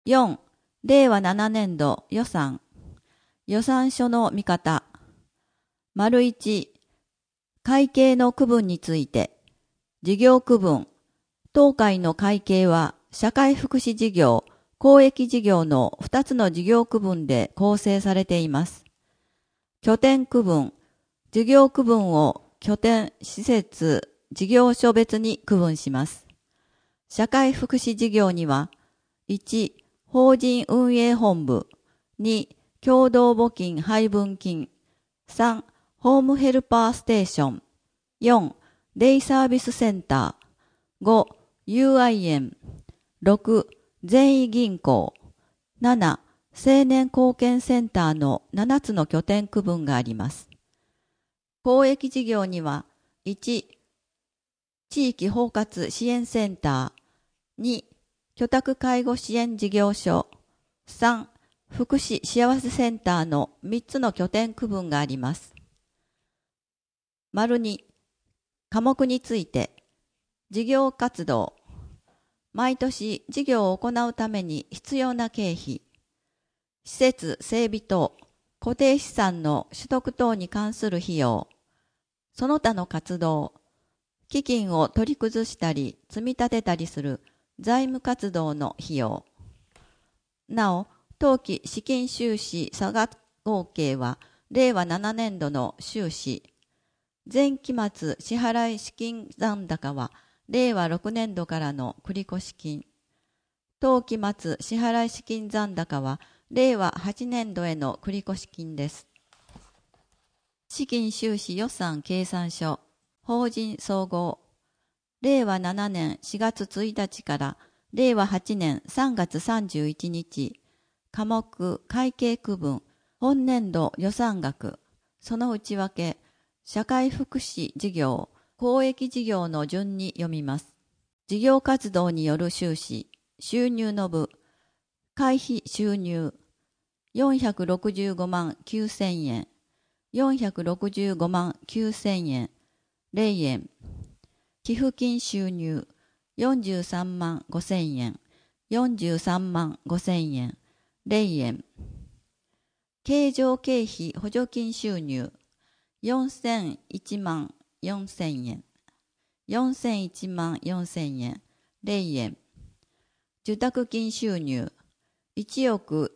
4、令和7年度予算。予算書の見方。丸1、会計の区分について。事業区分。当会の会計は、社会福祉事業、公益事業の2つの事業区分で構成されています。拠点区分。事業区分を拠点、施設、事業所別に区分します。社会福祉事業には、1、法人運営本部、2、共同募金配分金、3、ホームヘルパーステーション、4、デイサービスセンター、5、UI 園、6、善意銀行、7、青年貢献センターの7つの拠点区分があります。公益事業には、1、地域包括支援センター、2、居宅介護支援事業所、3、福祉幸せセンターの3つの拠点区分があります。丸2、科目について、事業活動、毎年事業を行うために必要な経費、施設整備等、固定資産の取得等に関する費用、その他の活動、基金を取り崩したり積み立てたりする財務活動の費用。なお、当期資金収支差額合計は令和7年度の収支、前期末支払い資金残高は令和6年度からの繰越金、当期末支払い資金残高は令和8年度への繰越金です。資金収支予算計算書、法人総合、令和7年4月1日から令和8年3月31日、科目会計区分、本年度予算額、その内訳、社会福祉事業、公益事業の順に読みます。事業活動による収支、収入の部、会費収入、465万9000円、465万9000円、0円。寄付金収入、43万5000円、43万5000円、0円。経常経費補助金収入、4001万4000円、4001万4000円、0円。受託金収入、1億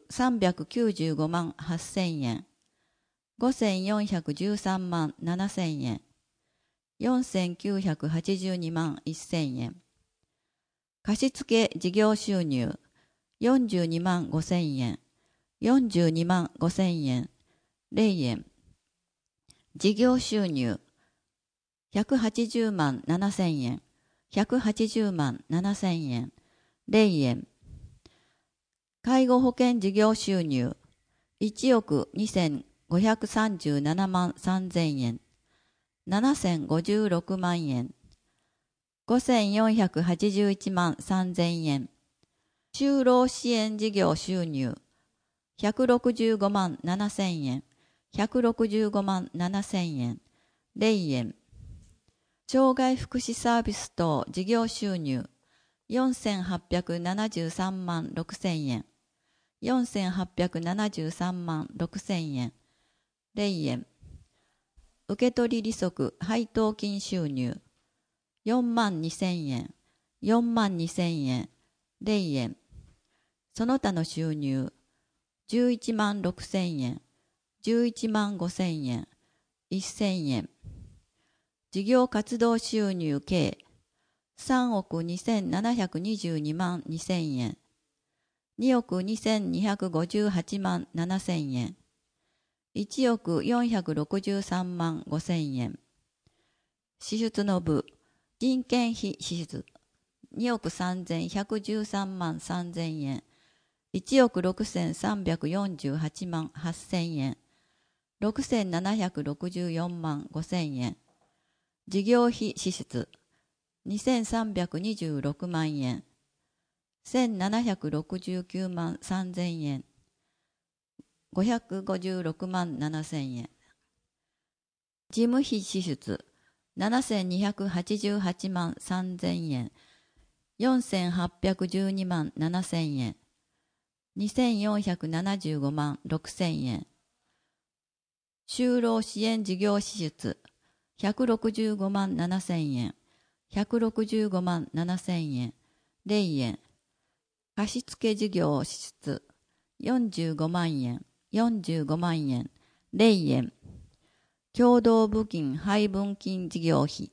395万8000円、5413万7000円、4982万1000円。貸付事業収入、42万5000円、42万5000円、0円。事業収入、180万7000円、180万7000円、0円。介護保険事業収入、1億2537万3000円、7056万円、5481万3000円。就労支援事業収入、165万7000円、165万7000円、0円。障害福祉サービス等事業収入、4873万6000円、4873万6000円、0円。受取利息配当金収入、4万2000円、4万2000円、0円。その他の収入、11万6000円、11万5000円、1000円。事業活動収入計、3億2722万2000円、2億2258万7000円、1億463万5000円。支出の部、人件費支出、2億3113万3000円、1億6348万8000円、6764万5000円。事業費支出、2326万円、1769万3000円、556万7000円。事務費支出、7288万3000円、4812万7000円。 2475万6000円。就労支援事業支出165万7000円。165万7000円。0円。貸付事業支出45万円。45万円。0円。共同部金配分金事業費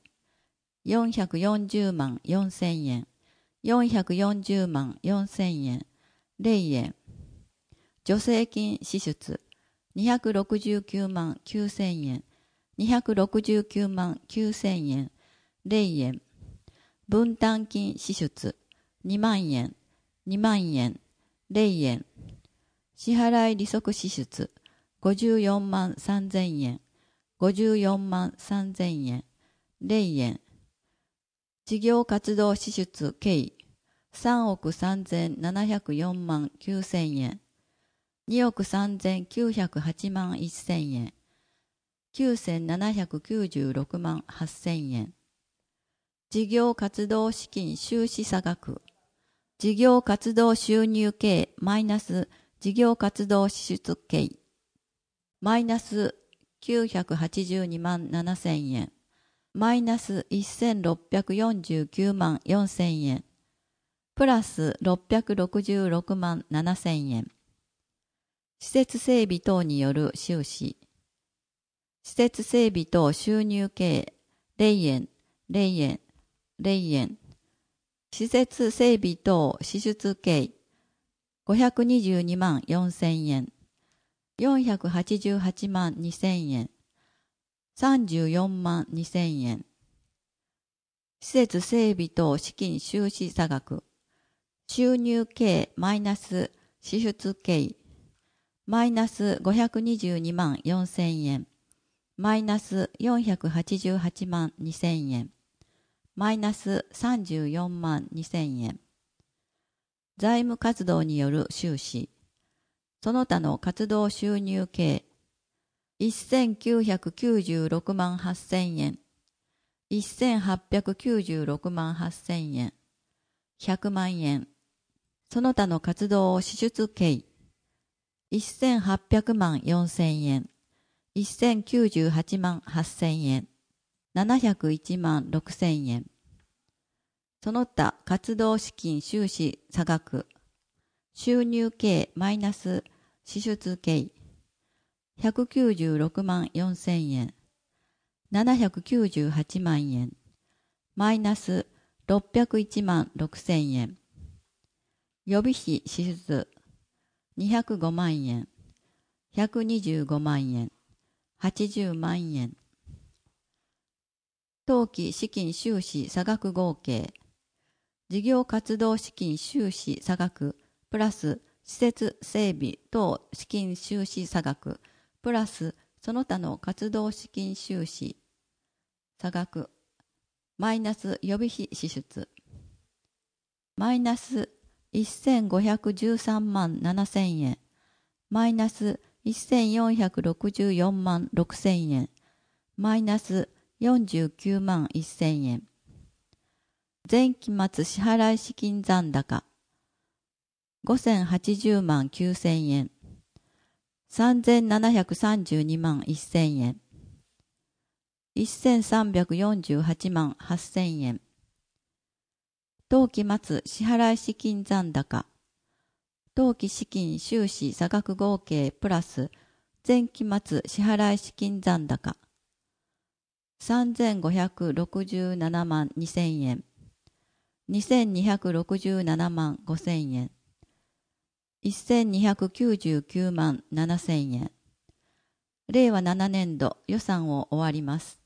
440万4000円。440万4000円。0円。助成金支出269万9000円。269万9000円。0円。分担金支出2万円。2万円。0円。支払い利息支出54万3000円。54万3000円。0円。事業活動支出計3億3704万9000円。2億3908万1000円。9796万8000円。事業活動資金収支差額。事業活動収入計マイナス事業活動支出計マイナス982万7000円。マイナス1649万4000円。プラス666万7000円。施設整備等による収支。施設整備等収入計0円、0円、0円。施設整備等支出計522万4000円。488万2000円。34万2000円。施設整備等資金収支差額。収入計マイナス支出計マイナス522万4000円。マイナス488万2000円。マイナス34万2000円。財務活動による収支。その他の活動収入計1996万8000円。1896万8000円。100万円。その他の活動支出計1800万4000円。1098万8000円。701万6000円。その他活動資金収支差額。収入計マイナス支出計196万4000円。798万円。マイナス601万6000円。予備費支出205万円。125万円。80万円。当期資金収支差額合計。事業活動資金収支差額プラス施設整備等資金収支差額プラスその他の活動資金収支差額マイナス予備費支出マイナス1513万7000円マイナス1464万6000円マイナス49万1000円前期末支払い資金残高5080万9000円3732万1000円1348万8000円当期末支払い資金残高当期資金収支差額合計プラス前期末支払い資金残高3567万2000円2267万5000円1299万7000円令和7年度予算を終わります。